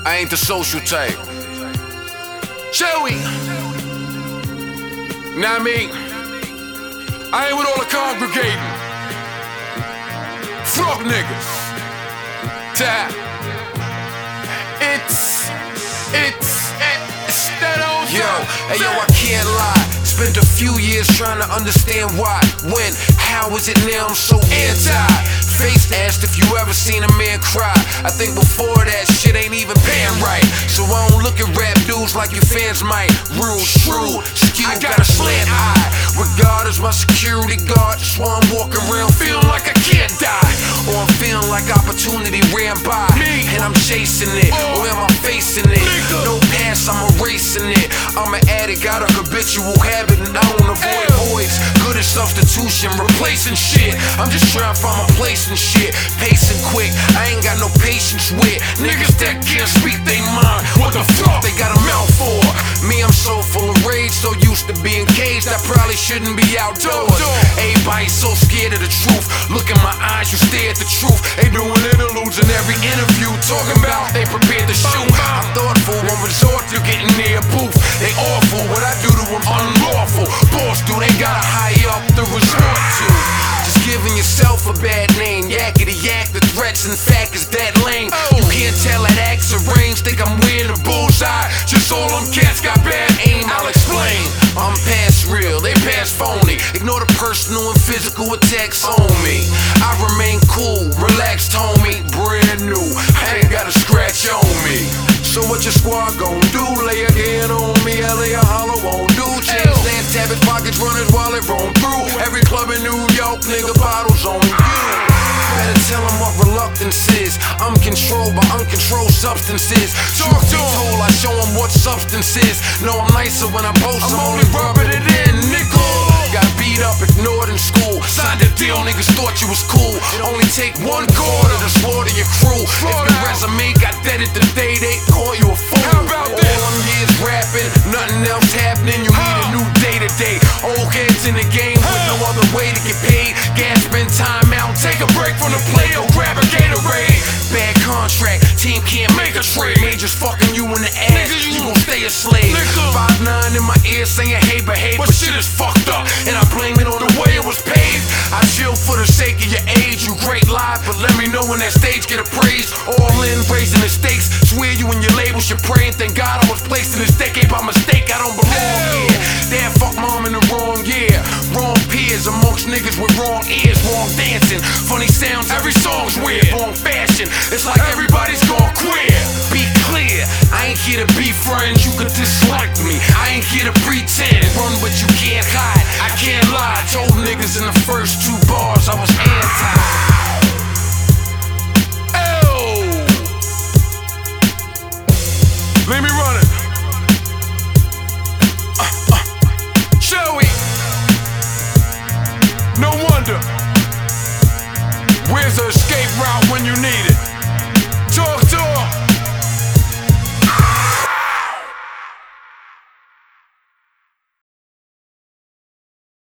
I ain't the social type. Joey! Know what I mean? I ain't with all the congregating. Fuck niggas. That. It's that old yo, hey yo, I can't lie. Spent a few years trying to understand why, when, how is it now I'm so anti-Face asked if you ever seen a man cry. I think before that shit ain't even paying right. So I don't look at rap dudes like your fans might. Rude, shrewd, skew, I got a slant eye. Regard as my security guard, that's why I'm walking around feeling like I can't die. Or I'm feeling like opportunity ran by and I'm chasing it, or am I facing it? No pass, I'm erasing it. I'm an addict, got a habitual habit, and I don't avoid voids. Good at substitution, replacing shit. I'm just trying to find my place and shit. Pacing quick, I ain't got no patience with niggas that can't speak they mind. What the fuck they got a mouth for? Me, I'm so full of rage, so used to being caged, I probably shouldn't be outdoors. Everybody's so scared of the truth. Look in my eyes, you stare at the truth. They doing interludes in every interview, talking about they prepared to shoot. I'm thoughtful, won't resort to getting near a booth. They awful, what I do to them unlawful. Boss do, they got a high up to resort to. Just giving yourself a bad name. Yakety yak, the threats in fact is that lame. You can't tell that acts arranged, think I'm wearing a bullseye. Just all them cats got bad aim, I'll explain. I'm past real, they past phony. Ignore the personal and physical attacks on me. I remain cool, relaxed homie, brand new. I ain't got a scratch on me. So what your squad gon' do? Lay a hand on me, I lay a hollow on do. Change that habit, pockets running while it roam through. Every club in New York, nigga, bottles on you. Better tell them what reluctance is. I'm controlled by uncontrolled substances. Talk to told, I show them what substance is. No, I'm nicer when I post, I'm only rubbing it in, nickel. Got beat up, ignored in school. Signed a deal, niggas thought you was cool. Only take one quarter to slaughter your crew. If your resume got deaded the day, they call you a fool. How about this? All them years rapping, nothing else happening. You need a new day to day. Old heads in the game with no other way to get paid. Gas spend time out, take a break from the play or grab a Gatorade. Bad contract, team can't make a trade. Majors fucking you in the ass, you gon' stay a slave. 5'9" in my ear saying hey behave, but shit is fucked up and I blame it on the way it was paved. I chill for the sake of your age, you great live, but let me know when that stage get appraised. All in, raising the stakes, swear you and your label should pray and thank God I was placed in this decade by mistake. I don't belong here. Damn, fuck mom in the wrong year. Wrong peers amongst niggas with wrong ears, wrong dancing, funny sounds, every song's weird. Wrong fashion, it's like everybody's gone queer. Be clear, I ain't here to be friends, you could dislike me. I ain't here to pretend, run but you can't hide. I can't lie, I told niggas in the first 2 bars I was anti.